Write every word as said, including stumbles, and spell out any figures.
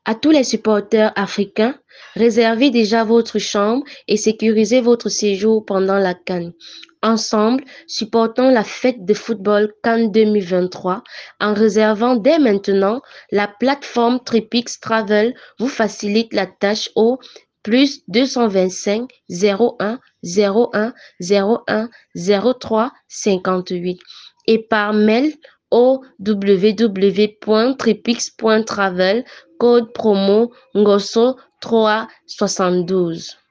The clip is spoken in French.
À tous les supporters africains, réservez déjà votre chambre et sécurisez votre séjour pendant la CAN. Ensemble, supportons la fête de football CAN deux mille vingt-trois en réservant dès maintenant. La plateforme Tripix Travel vous facilite la tâche au plus deux cent vingt-cinq zéro un zéro un zéro un zéro trois cinquante-huit et par mail au w w w point tripix point travel, code promo Ngosso trois soixante-douze.